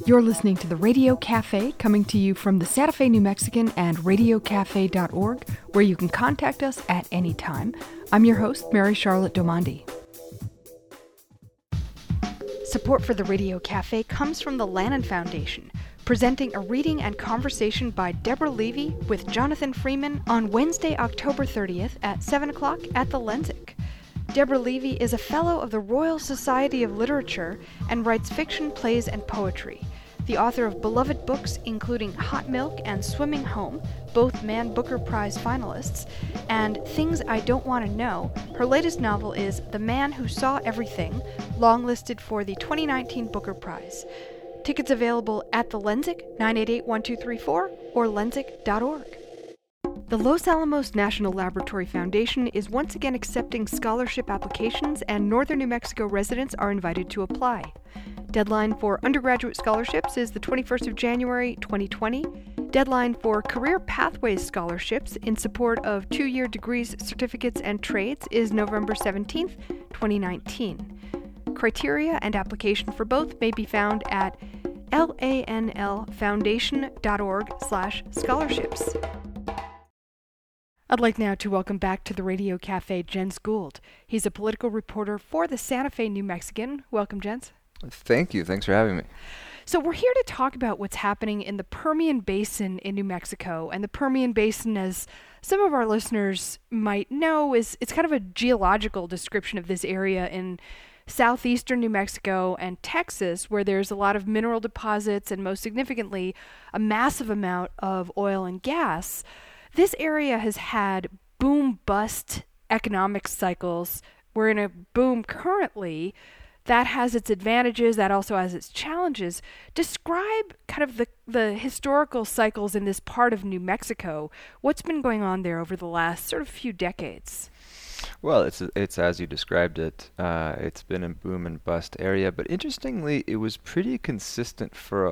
You're listening to the Radio Cafe, coming to you from the Santa Fe New Mexican and radiocafe.org, where you can contact us at any time. I'm your host, Mary Charlotte Domandi. Support for the Radio Cafe comes from the Lannan Foundation, presenting a reading and conversation by Deborah Levy with Jonathan Freeman on Wednesday, October 30th at 7 o'clock at the Lensic. Deborah Levy is a Fellow of the Royal Society of Literature and writes fiction, plays, and poetry. The author of beloved books including Hot Milk and Swimming Home, both Man Booker Prize finalists, and Things I Don't Want to Know, her latest novel is The Man Who Saw Everything, longlisted for the 2019 Booker Prize. Tickets available at the Lensic, 988-1234, or lensic.org. The Los Alamos National Laboratory Foundation is once again accepting scholarship applications, and Northern New Mexico residents are invited to apply. Deadline for undergraduate scholarships is the 21st of January, 2020. Deadline for Career Pathways scholarships in support of 2-year degrees, certificates, and trades is November 17th, 2019. Criteria and application for both may be found at lanlfoundation.org/scholarships. I'd like now to welcome back to the Radio Cafe Jens Gould. He's a political reporter for the Santa Fe New Mexican. Welcome, Jens. Thank you. Thanks for having me. So we're here to talk about what's happening in the Permian Basin in New Mexico. And the Permian Basin, as some of our listeners might know, it's kind of a geological description of this area in southeastern New Mexico and Texas, where there's a lot of mineral deposits and, most significantly, a massive amount of oil and gas. This area has had boom-bust economic cycles. We're in a boom currently. That has its advantages. That also has its challenges. Describe kind of the historical cycles in this part of New Mexico. What's been going on there over the last sort of few decades? Well, it's as you described it. It's been a boom and bust area, but interestingly, it was pretty consistent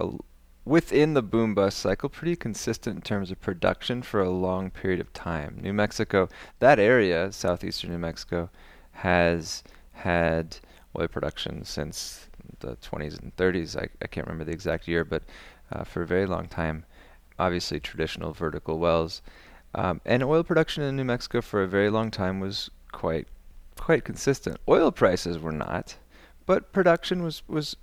within the boom-bust cycle, pretty consistent in terms of production for a long period of time. New Mexico, that area, southeastern New Mexico, has had oil production since the 20s and 30s. I can't remember the exact year, but for a very long time. Obviously, traditional vertical wells. And oil production in New Mexico for a very long time was quite consistent. Oil prices were not, but production was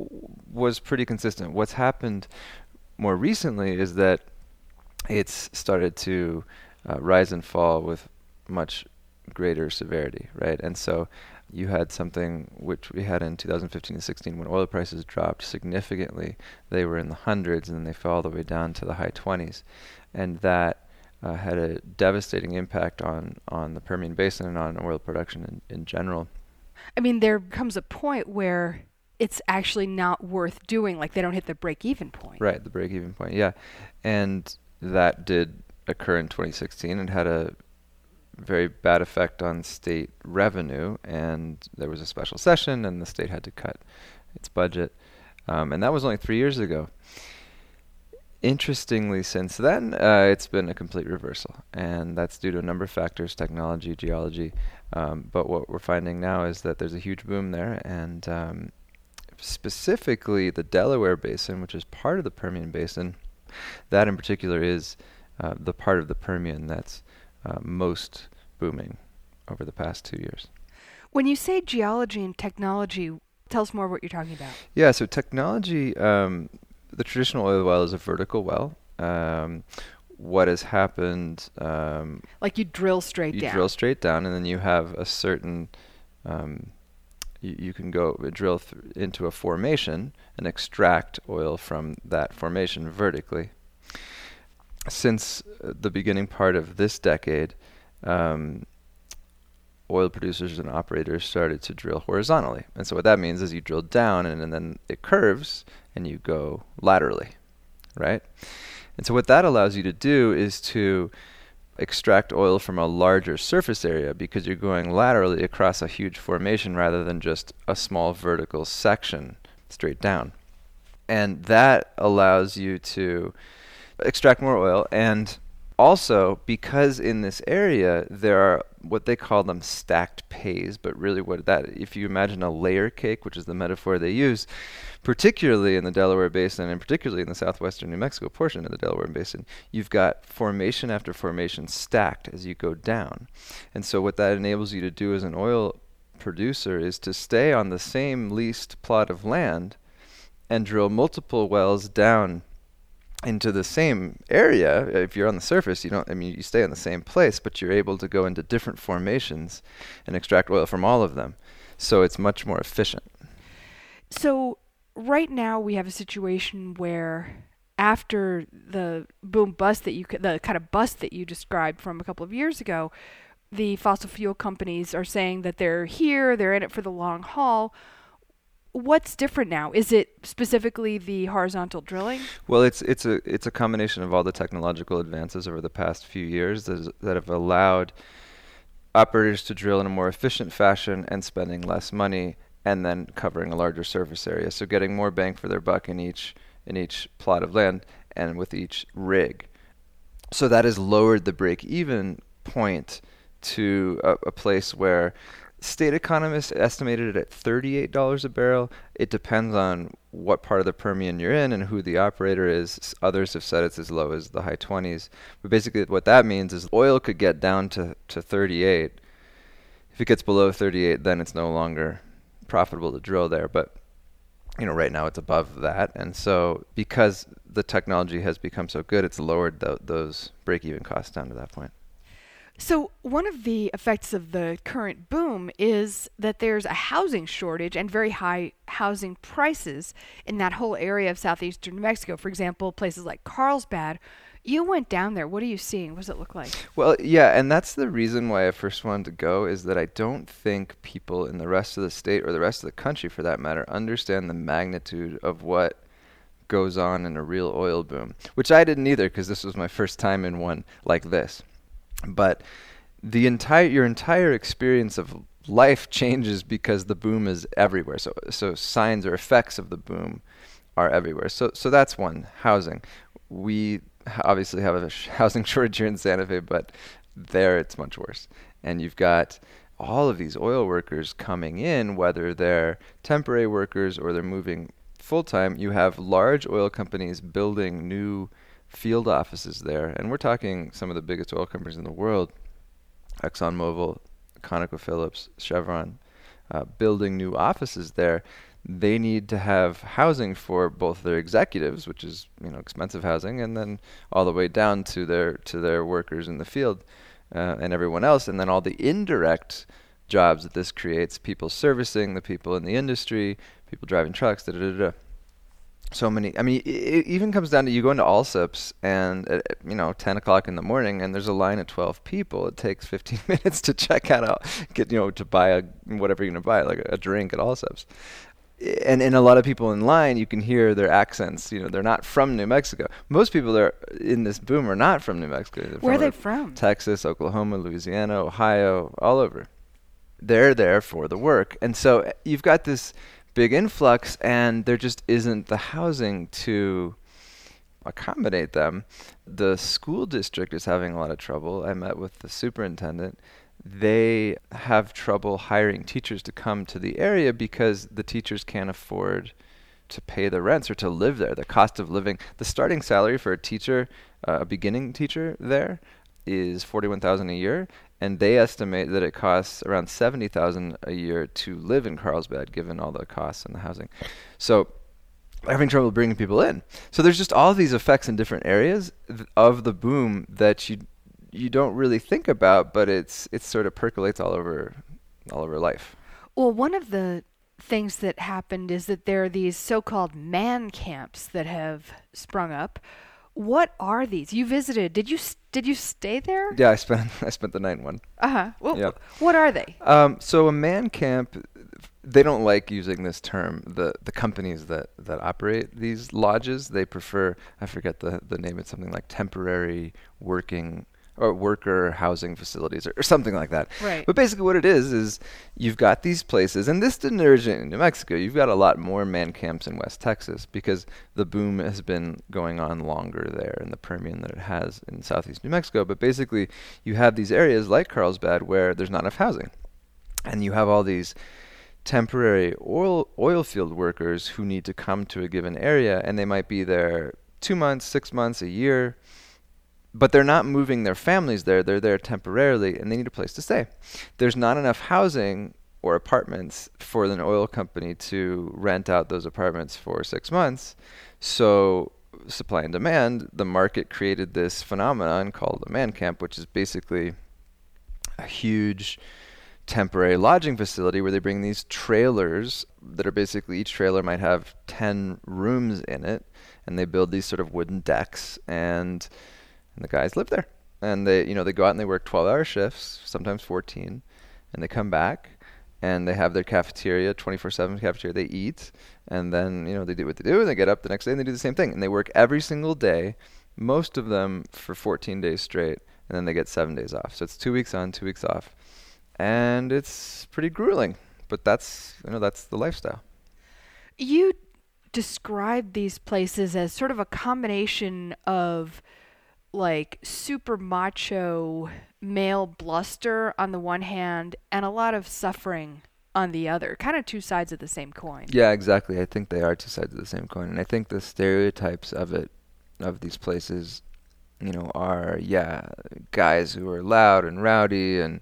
pretty consistent. What's happened more recently is that it's started to rise and fall with much greater severity, right? And so you had something which we had in 2015 and 16 when oil prices dropped significantly. They were in the hundreds, and then they fell all the way down to the high 20s. And that had a devastating impact on the Permian Basin and on oil production in general. I mean, there comes a point where it's actually not worth doing, like they don't hit the break-even point. Right, the break-even point, yeah. And that did occur in 2016 and had a very bad effect on state revenue, and there was a special session and the state had to cut its budget. And that was only 3 years ago. Interestingly, since then, it's been a complete reversal, and that's due to a number of factors: technology, geology. But what we're finding now is that there's a huge boom there, and specifically the Delaware Basin, which is part of the Permian Basin, that in particular is the part of the Permian that's most booming over the past 2 years. When you say geology and technology, tell us more what you're talking about. Yeah, so technology, the traditional oil well is a vertical well. What has happened... like you drill straight down. You drill straight down, and then you have a certain... you can go drill into a formation and extract oil from that formation vertically. Since the beginning part of this decade, oil producers and operators started to drill horizontally. And so what that means is you drill down and then it curves and you go laterally, right? And so what that allows you to do is to extract oil from a larger surface area because you're going laterally across a huge formation rather than just a small vertical section straight down. And that allows you to extract more oil, and also, because in this area there are what they call them stacked pays, but really if you imagine a layer cake, which is the metaphor they use, particularly in the Delaware Basin and particularly in the southwestern New Mexico portion of the Delaware Basin, you've got formation after formation stacked as you go down. And so what that enables you to do as an oil producer is to stay on the same leased plot of land and drill multiple wells down into the same area. If you're on the surface, you stay in the same place, but you're able to go into different formations and extract oil from all of them. So it's much more efficient. So right now we have a situation where after the boom bust the kind of bust that you described from a couple of years ago, the fossil fuel companies are saying that they're in it for the long haul. What's different now? Is it specifically the horizontal drilling? Well, it's a combination of all the technological advances over the past few years that have allowed operators to drill in a more efficient fashion and spending less money and then covering a larger surface area. So getting more bang for their buck in each plot of land and with each rig. So that has lowered the break-even point to a place where state economists estimated it at $38 a barrel. It depends on what part of the Permian you're in and who the operator is. Others have said it's as low as the high 20s. But basically what that means is oil could get down to 38. If it gets below 38, then it's no longer profitable to drill there. But right now it's above that. And so because the technology has become so good, it's lowered those break-even costs down to that point. So one of the effects of the current boom is that there's a housing shortage and very high housing prices in that whole area of southeastern New Mexico. For example, places like Carlsbad. You went down there. What are you seeing? What does it look like? Well, yeah, and that's the reason why I first wanted to go, is that I don't think people in the rest of the state, or the rest of the country for that matter, understand the magnitude of what goes on in a real oil boom, which I didn't either, because this was my first time in one like this. But your entire experience of life changes because the boom is everywhere. So signs or effects of the boom are everywhere. So that's one, housing. We obviously have a housing shortage here in Santa Fe, but there it's much worse. And you've got all of these oil workers coming in, whether they're temporary workers or they're moving full-time. You have large oil companies building new field offices there, and we're talking some of the biggest oil companies in the world, ExxonMobil, ConocoPhillips, Chevron, building new offices there. They need to have housing for both their executives, which is expensive housing, and then all the way down to their workers in the field and everyone else, and then all the indirect jobs that this creates, people servicing the people in the industry, people driving trucks, So many. It even comes down to you go into Allsup's and at 10 o'clock in the morning, and there's a line of 12 people. It takes 15 minutes to check out, to buy whatever you're gonna buy, like a drink at Allsup's. And a lot of people in line, you can hear their accents. They're not from New Mexico. Most people that are in this boom are not from New Mexico. Where are they from? Texas, Oklahoma, Louisiana, Ohio, all over. They're there for the work, and so you've got this big influx, and there just isn't the housing to accommodate them. The school district is having a lot of trouble. I met with the superintendent. They have trouble hiring teachers to come to the area because the teachers can't afford to pay the rents or to live there. The cost of living, the starting salary for a teacher, a beginning teacher there, is $41,000 a year, and they estimate that it costs around $70,000 a year to live in Carlsbad, given all the costs and the housing. So they're having trouble bringing people in. So there's just all these effects in different areas of the boom that you don't really think about, but it sort of percolates all over life. Well, one of the things that happened is that there are these so-called man camps that have sprung up. What are these? You visited. Did you stay there? Yeah, I spent the night in one. Well, yep. What are they? So a man camp, they don't like using this term. The companies that operate these lodges, they prefer, I forget the name, it's something like temporary working or worker housing facilities or something like that. Right. But basically what it is you've got these places, and this didn't originate in New Mexico. You've got a lot more man camps in West Texas because the boom has been going on longer there in the Permian than it has in southeast New Mexico. But basically you have these areas like Carlsbad where there's not enough housing. And you have all these temporary oil field workers who need to come to a given area, and they might be there 2 months, 6 months, a year, but they're not moving their families there. They're there temporarily, and they need a place to stay. There's not enough housing or apartments for an oil company to rent out those apartments for 6 months. So supply and demand, the market created this phenomenon called a man camp, which is basically a huge temporary lodging facility where they bring these trailers that are basically, each trailer might have 10 rooms in it, and they build these sort of wooden decks, and the guys live there. And they go out and they work 12-hour shifts, sometimes 14, and they come back and they have their cafeteria, 24/7 cafeteria. They eat, and then they do what they do, and they get up the next day and they do the same thing, and they work every single day, most of them for 14 days straight, and then they get 7 days off. So it's 2 weeks on, 2 weeks off. And it's pretty grueling, but that's the lifestyle. You describe these places as sort of a combination of like super macho male bluster on the one hand and a lot of suffering on the other, kind of two sides of the same coin. Yeah, exactly. I think they are two sides of the same coin, and I think the stereotypes of these places, are guys who are loud and rowdy and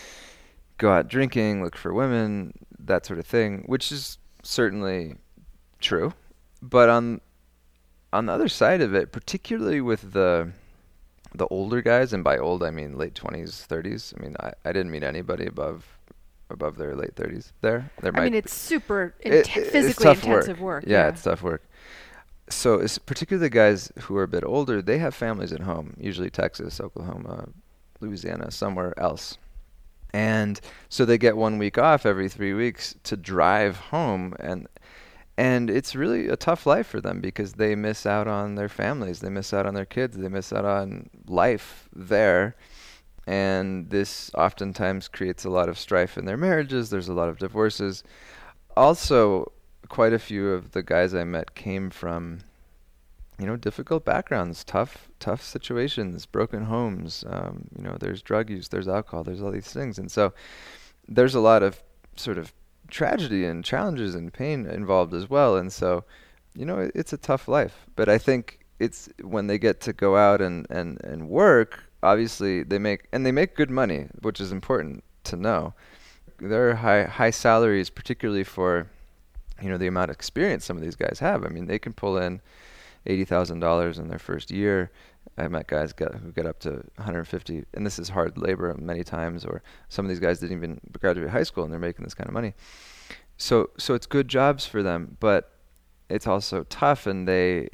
go out drinking, look for women, that sort of thing, which is certainly true. But on the other side of it, particularly with the older guys, and by old I mean late 20s, 30s. I mean, I didn't meet anybody above their late 30s there. It's super physically it's tough intensive work. Yeah, it's tough work. So it's particularly the guys who are a bit older, they have families at home, usually Texas, Oklahoma, Louisiana, somewhere else. And so they get 1 week off every 3 weeks to drive home, and it's really a tough life for them because they miss out on their families, they miss out on their kids, they miss out on life there. And this oftentimes creates a lot of strife in their marriages. There's a lot of divorces. Also, quite a few of the guys I met came from difficult backgrounds, tough situations, broken homes. There's drug use, there's alcohol, there's all these things. And so there's a lot of sort of tragedy and challenges and pain involved as well. And so, it's a tough life. But I think it's when they get to go out and work, obviously they make good money, which is important to know. There are high salaries, particularly for, the amount of experience some of these guys have. I mean, they can pull in $80,000 in their first year. I met guys who get up to 150, and this is hard labor many times, or some of these guys didn't even graduate high school and they're making this kind of money. So it's good jobs for them, but it's also tough, and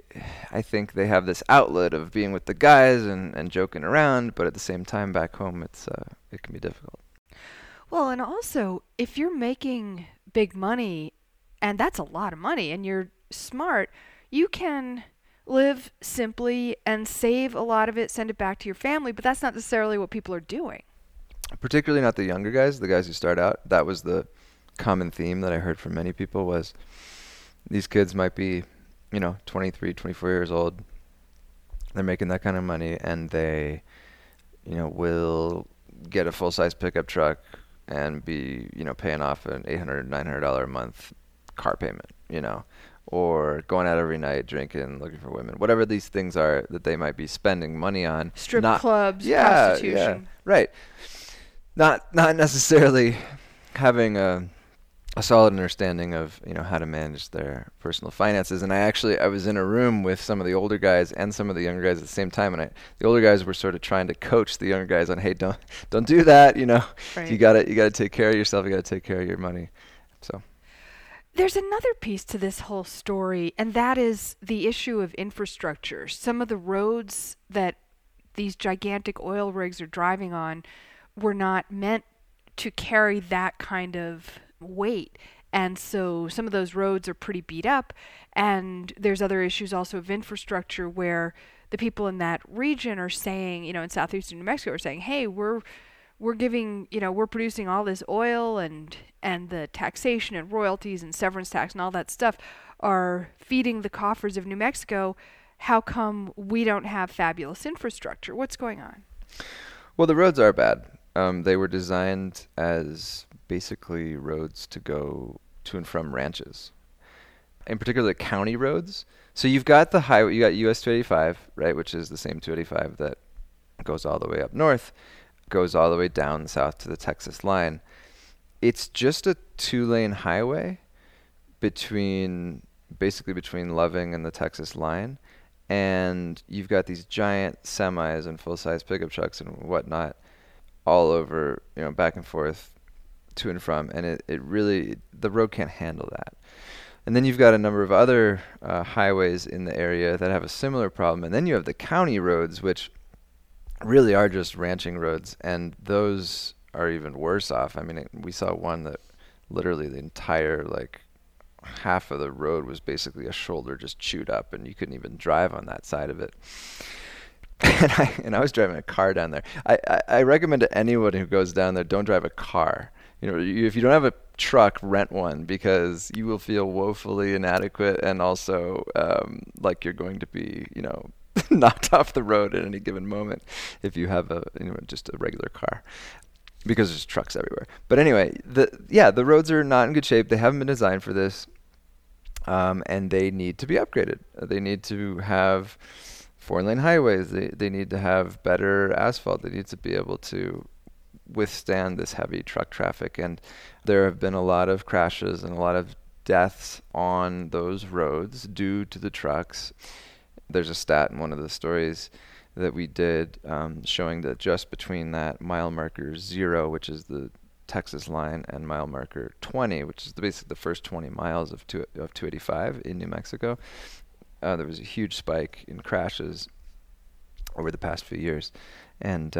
I think they have this outlet of being with the guys and joking around, but at the same time back home it can be difficult. Well, and also if you're making big money, and that's a lot of money, and you're smart, you can live simply and save a lot of it, send it back to your family, but that's not necessarily what people are doing. Particularly not the younger guys, the guys who start out. That was the common theme that I heard from many people was these kids might be, 23, 24 years old. They're making that kind of money, and they, will get a full-size pickup truck and be, paying off an $800, $900 a month car payment, or going out every night drinking, looking for women, whatever these things are that they might be spending money on. Strip clubs, prostitution. Yeah, right. Not necessarily having a solid understanding of how to manage their personal finances. And I was in a room with some of the older guys and some of the younger guys at the same time, and the older guys were sort of trying to coach the younger guys on, hey, don't do that, Right. You gotta take care of yourself, you gotta take care of your money. So there's another piece to this whole story, and that is the issue of infrastructure. Some of the roads that these gigantic oil rigs are driving on were not meant to carry that kind of weight. And so some of those roads are pretty beat up, and there's other issues also of infrastructure where the people in that region are saying, in southeastern New Mexico are saying, hey, we're giving, we're producing all this oil, and the taxation and royalties and severance tax and all that stuff are feeding the coffers of New Mexico. How come we don't have fabulous infrastructure? What's going on? Well, the roads are bad. They were designed as basically roads to go to and from ranches, in particular county roads. So you've got the highway, you got US 285, right, which is the same 285 that goes all the way up north, goes all the way down south to the Texas line. It's just a 2-lane highway basically between Loving and the Texas line. And you've got these giant semis and full-size pickup trucks and whatnot all over, back and forth to and from. And it really, the road can't handle that. And then you've got a number of other highways in the area that have a similar problem. And then you have the county roads, which really are just ranching roads. And those are even worse off. I mean, we saw one that literally the entire, half of the road was basically a shoulder just chewed up, and you couldn't even drive on that side of it. And I was driving a car down there. I recommend to anyone who goes down there, don't drive a car. If you don't have a truck, rent one, because you will feel woefully inadequate and also like you're going to be, knocked off the road at any given moment if you have just a regular car, because there's trucks everywhere. But anyway, the roads are not in good shape. They haven't been designed for this, and they need to be upgraded. They need to have 4-lane highways. They need to have better asphalt. They need to be able to withstand this heavy truck traffic. And there have been a lot of crashes and a lot of deaths on those roads due to the trucks. There's a stat in one of the stories that we did showing that just between that mile marker 0, which is the Texas line, and mile marker 20, which is basically the first 20 miles of 285 in New Mexico, there was a huge spike in crashes over the past few years. And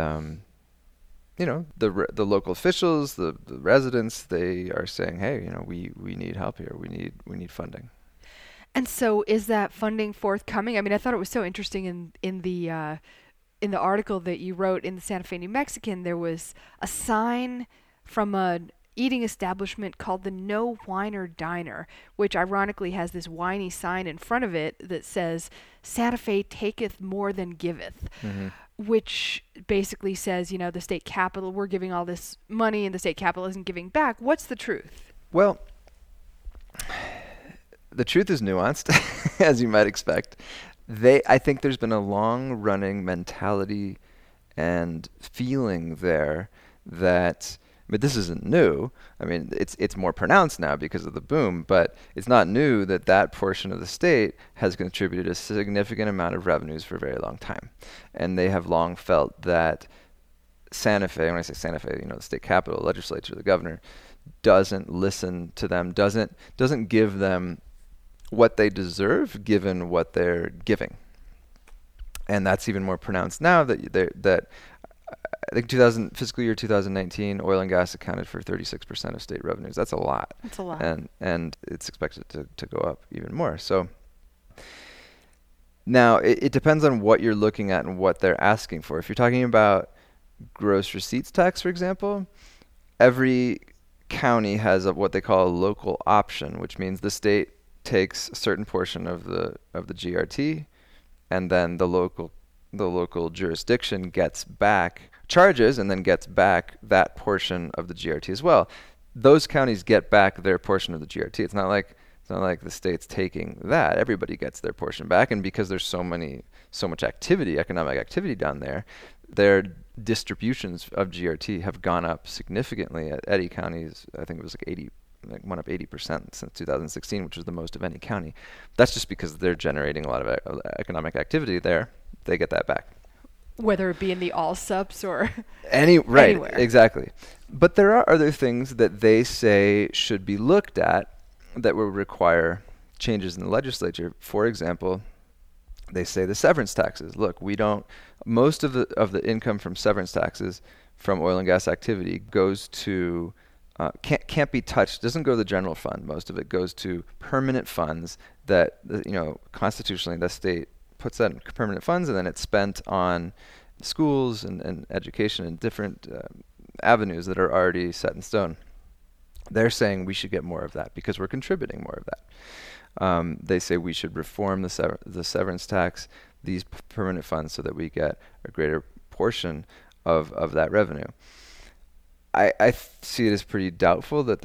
the local officials, the residents, they are saying, hey, we need help here. We need funding. And so, is that funding forthcoming? I mean, I thought it was so interesting in the article that you wrote in the Santa Fe New Mexican. There was a sign from an eating establishment called the No Whiner Diner, which ironically has this whiny sign in front of it that says, "Santa Fe taketh more than giveth," which basically says, the state capital, we're giving all this money and the state capital isn't giving back. What's the truth? Well, the truth is nuanced, as you might expect. I think there's been a long-running mentality and feeling there that, but this isn't new. I mean, it's more pronounced now because of the boom, but it's not new that portion of the state has contributed a significant amount of revenues for a very long time. And they have long felt that Santa Fe, when I say Santa Fe, the state capital, legislature, the governor, doesn't listen to them, doesn't give them what they deserve given what they're giving. And that's even more pronounced now that I think fiscal year 2019, oil and gas accounted for 36% of state revenues. That's a lot. That's a lot. And it's expected to go up even more. So now it depends on what you're looking at and what they're asking for. If you're talking about gross receipts tax, for example, every county has what they call a local option, which means the state takes a certain portion of the GRT, and then the local jurisdiction gets back charges and then gets back that portion of the GRT as well. Those counties get back their portion of the GRT. It's not like the state's taking that. Everybody gets their portion back, and because there's so much activity, economic activity down there, their distributions of GRT have gone up significantly. At Eddy County's, I think it was went up 80% since 2016, which was the most of any county. That's just because they're generating a lot of economic activity there. They get that back. Whether it be in the all subs or right, anywhere. Exactly. But there are other things that they say should be looked at that will require changes in the legislature. For example, they say the severance taxes. Look, most of the income from severance taxes from oil and gas activity goes to can't be touched, doesn't go to the general fund. Most of it goes to permanent funds that, constitutionally the state puts that in permanent funds, and then it's spent on schools and education and different avenues that are already set in stone. They're saying we should get more of that because we're contributing more of that. They say we should reform the severance tax, these permanent funds, so that we get a greater portion of that revenue. I see it as pretty doubtful that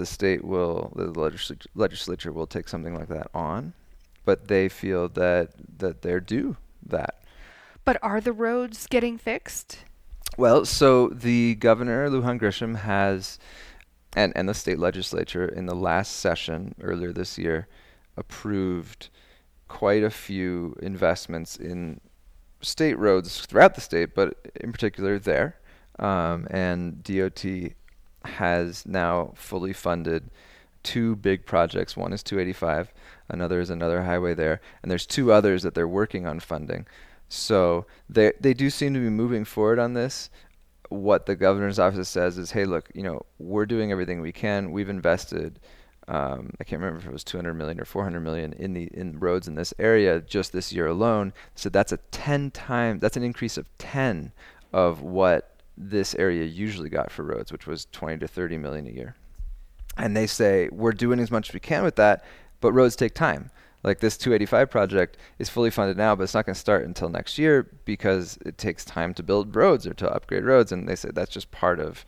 the legislature will take something like that on, but they feel that they're due that. But are the roads getting fixed? Well, so the governor, Lujan Grisham, has, and the state legislature in the last session earlier this year, approved quite a few investments in state roads throughout the state, but in particular there. And DOT has now fully funded 2 big projects. One is 285, another is another highway there, and there's 2 others that they're working on funding. So they do seem to be moving forward on this. What the governor's office says is, hey, look, we're doing everything we can. We've invested, I can't remember if it was 200 million or 400 million in roads in this area just this year alone. So that's that's an increase of 10 of what this area usually got for roads, which was 20 to 30 million a year. And they say we're doing as much as we can with that, but roads take time. Like this 285 project is fully funded now, but it's not going to start until next year because it takes time to build roads or to upgrade roads. And they say that's just part of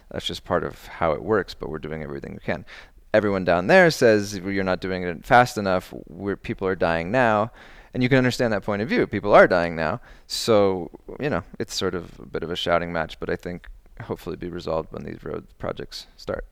how it works, but we're doing everything we can. Everyone down there says you're not doing it fast enough. People are dying now. And you can understand that point of view. People are dying now. So, it's sort of a bit of a shouting match, but I think hopefully be resolved when these road projects start.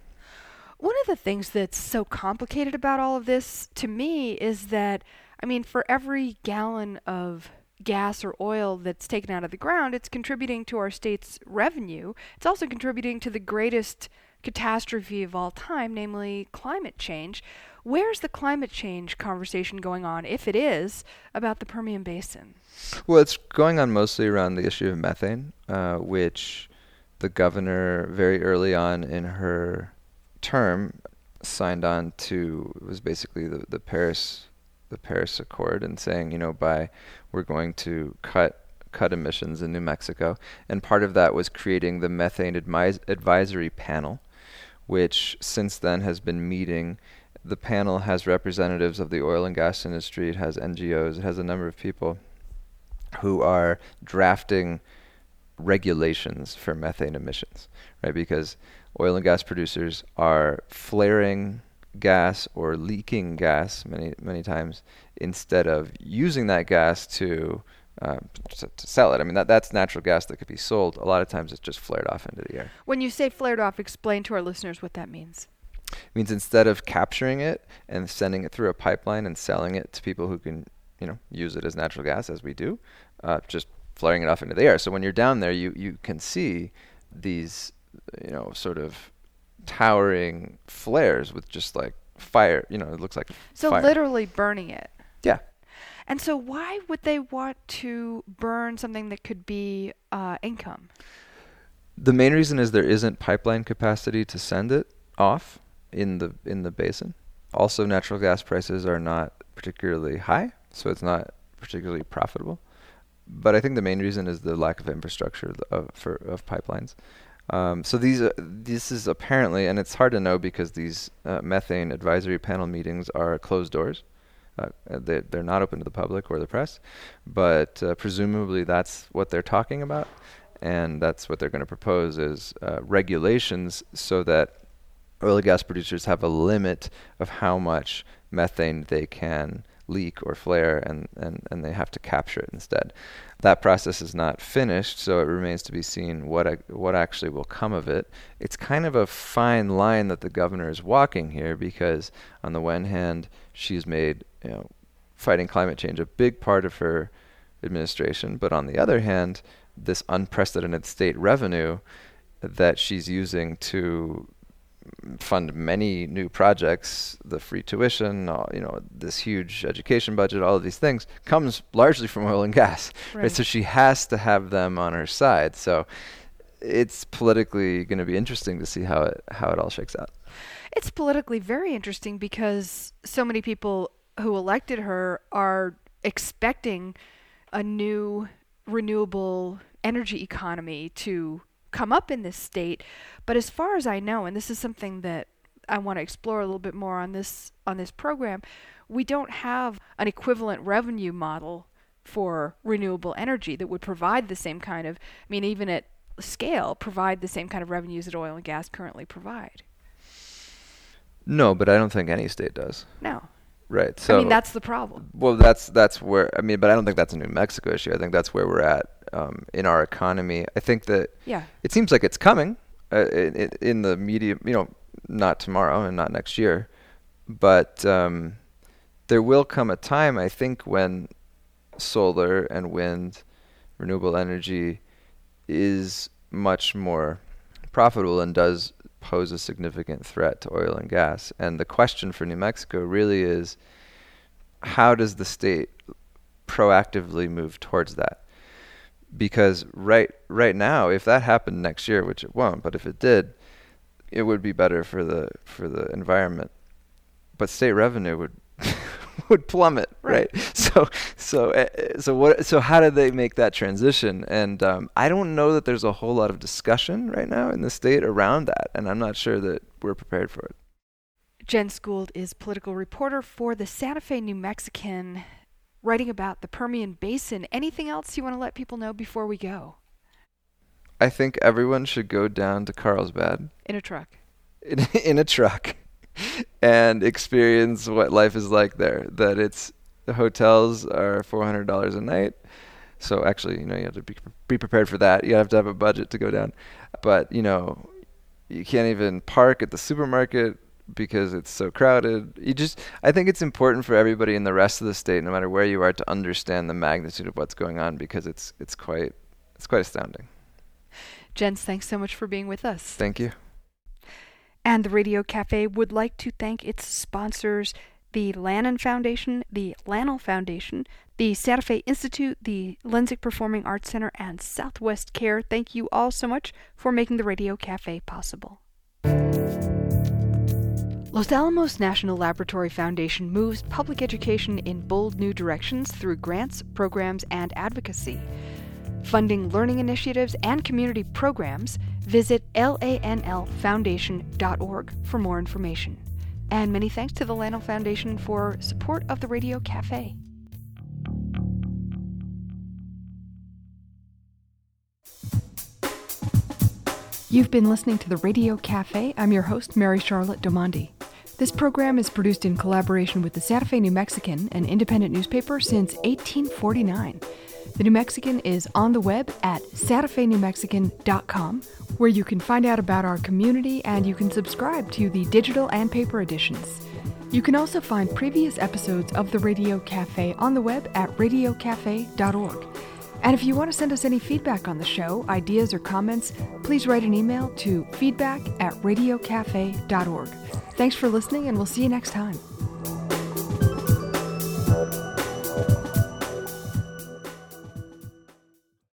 One of the things that's so complicated about all of this to me is that, for every gallon of gas or oil that's taken out of the ground, it's contributing to our state's revenue. It's also contributing to the greatest catastrophe of all time, namely climate change. Where's the climate change conversation going on, if it is, about the Permian Basin? Well, it's going on mostly around the issue of methane, which the governor very early on in her term signed on to. It was basically the Paris Accord, and saying, we're going to cut emissions in New Mexico. And part of that was creating the Methane Advisory Panel, which since then has been meeting. The panel has representatives of the oil and gas industry. It has NGOs. It has a number of people who are drafting regulations for methane emissions, right? Because oil and gas producers are flaring gas or leaking gas many times instead of using that gas to sell it. That's natural gas that could be sold. A lot of times it's just flared off into the air. When you say flared off, explain to our listeners what that means. It means instead of capturing it and sending it through a pipeline and selling it to people who can, use it as natural gas, as we do, just flaring it off into the air. So when you're down there, you can see these, sort of towering flares with just like fire. It looks like so fire. Literally burning it. Yeah. And so why would they want to burn something that could be income? The main reason is there isn't pipeline capacity to send it off in the basin. Also, natural gas prices are not particularly high, so it's not particularly profitable. But I think the main reason is the lack of infrastructure of pipelines. So this is apparently, and it's hard to know because these methane advisory panel meetings are closed doors. They're not open to the public or the press, but presumably that's what they're talking about, and that's what they're going to propose is regulations so that oil and gas producers have a limit of how much methane they can leak or flare, and they have to capture it instead. That process is not finished, so it remains to be seen what actually will come of it. It's kind of a fine line that the governor is walking here, because on the one hand, she's made fighting climate change a big part of her administration, but on the other hand, this unprecedented state revenue that she's using to fund many new projects, the free tuition, this huge education budget, all of these things comes largely from oil and gas. Right? So she has to have them on her side. So it's politically going to be interesting to see how it all shakes out. It's politically very interesting because so many people who elected her are expecting a new renewable energy economy to come up in this state. But as far as I know, and this is something that I want to explore a little bit more on this program, we don't have an equivalent revenue model for renewable energy that would provide the same kind of, even at scale, provide the same kind of revenues that oil and gas currently provide. No, but I don't think any state does. No. Right. So that's the problem. Well, that's where but I don't think that's a New Mexico issue. I think that's where we're at in our economy. I think that it seems like it's coming in the medium. Not tomorrow and not next year, but there will come a time, I think, when solar and wind, renewable energy, is much more profitable and does pose a significant threat to oil and gas. And the question for New Mexico really is, how does the state proactively move towards that? Because right now, if that happened next year, which it won't, but if it did, it would be better for the environment. But state revenue would plummet, right? So how do they make that transition? And I don't know that there's a whole lot of discussion right now in the state around that, and I'm not sure that we're prepared for it. Jens Gould is political reporter for the Santa Fe New Mexican, writing about the Permian Basin. Anything else you want to let people know before we go? I think everyone should go down to Carlsbad. In a truck. In a truck. And experience what life is like there. That the hotels are $400 a night. So actually, you have to be prepared for that. You have to have a budget to go down. But, you can't even park at the supermarket because it's so crowded. I think it's important for everybody in the rest of the state, no matter where you are, to understand the magnitude of what's going on, because it's quite astounding. Jens, thanks so much for being with us. Thank you. And the Radio Cafe would like to thank its sponsors, the Lannan Foundation, the Lannel Foundation, the Santa Fe Institute, the Lensick Performing Arts Center, and Southwest Care. Thank you all so much for making the Radio Cafe possible. Los Alamos National Laboratory Foundation moves public education in bold new directions through grants, programs, and advocacy. Funding learning initiatives and community programs, visit lanlfoundation.org for more information. And many thanks to the Lannel Foundation for support of the Radio Cafe. You've been listening to the Radio Cafe. I'm your host, Mary Charlotte Domandi. This program is produced in collaboration with the Santa Fe New Mexican, an independent newspaper since 1849. The New Mexican is on the web at santafenewmexican.com, where you can find out about our community and you can subscribe to the digital and paper editions. You can also find previous episodes of the Radio Cafe on the web at radiocafe.org. And if you want to send us any feedback on the show, ideas or comments, please write an email to feedback@radiocafe.org. Thanks for listening, and we'll see you next time.